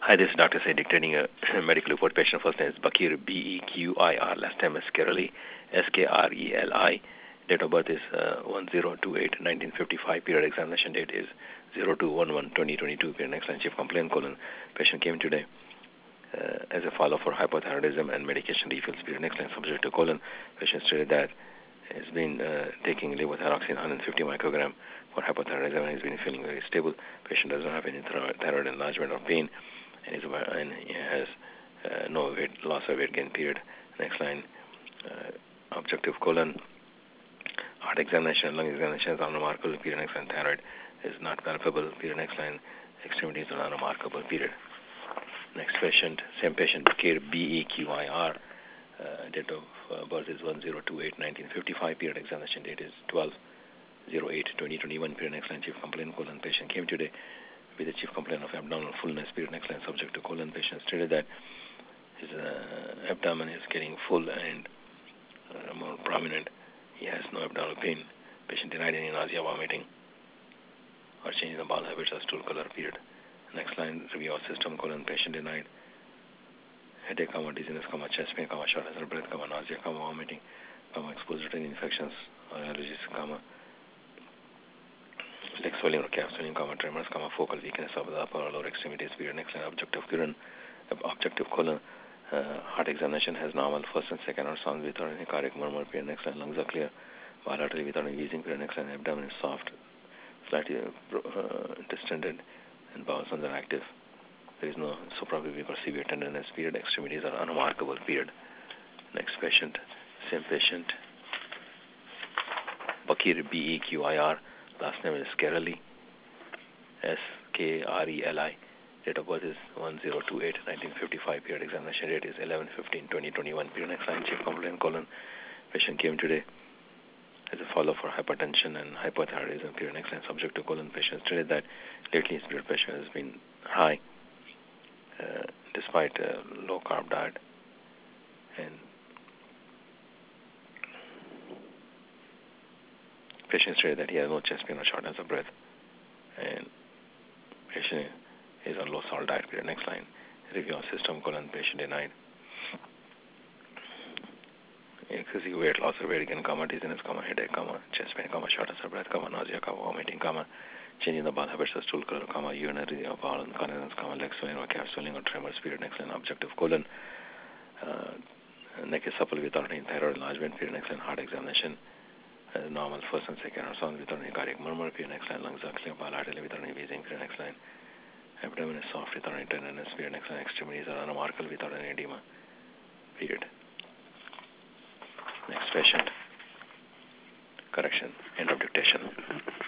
Hi, this is Dr. Say dictating a medical report. Patient first name is Bakir, Bequir. Last name is Skerali, Skreli. Date of birth is 1028-1955. Period examination date is 02/11/2022. Period next line chief complaint colon. Patient came today as a follow for hypothyroidism and medication refills. Period next line subject to colon. Patient stated that has been taking levothyroxine 150 microgram for hypothyroidism and has been feeling very stable. Patient does not have any thyroid enlargement or pain, and he has no weight loss or weight gain. Period. Next line, objective colon. Heart examination, lung examination is unremarkable. Period. Next line, thyroid is not palpable. Period. Next line, extremities are unremarkable. Period. Next patient, same patient, Bakir, Bequir. Date of birth is 1028-1955. Period examination date is 12/08/2021. Period next line chief complaint colon. Patient came today with a chief complaint of abdominal fullness. Period next line subject to colon. Patient stated that his abdomen is getting full and more prominent. He has no abdominal pain. Patient denied any nausea, vomiting, or change in the bowel habits or stool color. Period. Next line, review of system colon. Patient denied headache, dizziness, chest pain, shortness of breath, nausea, vomiting, exposure to infections or allergies, leg swelling or calf swelling, tremors, focal weakness of the upper or lower extremities. Period. Next line, objective colon. Heart examination has normal first and second or sound without any cardiac murmur. Period. Next line, lungs are clear, bilaterally without any wheezing. Period. Next line, abdomen is soft, slightly distended, and bowel sounds are active. There is no suprapubic or severe tenderness. Period. Extremities are unremarkable. Period. Next patient, same patient, Bakir, Bequir. Last name is Skerali, Skreli. Date of birth is 1028-1955. Period examination date is 11/15/2021. Period next line chief complaint colon. Patient came today as a follow for hypertension and hypothyroidism. Period next line subject to colon. Patient stated that lately his blood pressure has been high despite a low carb diet, and patient stated that he has no chest pain or shortness of breath, and patient is on low salt diet. Period. Next line, review of system colon. Patient denied excessive weight loss or weight gain, dizziness, headache, chest pain, shortness of breath, nausea, vomiting, changing the bowel habits or stool color, urinary or bowel incontinence, leg swelling or calf swelling or tremors. Period. Next line, objective colon. Neck is supple without any thyroid enlargement. Period. Next line, heart examination normal first and second or sound without any cardiac murmur. Period. Next line, lungs are clear, bilaterally without any wheezing. Period. Next line, abdomen is soft without any tenderness. Period. Next line, extremities are unremarkable without any edema. Period. Next patient. Correction. End of dictation.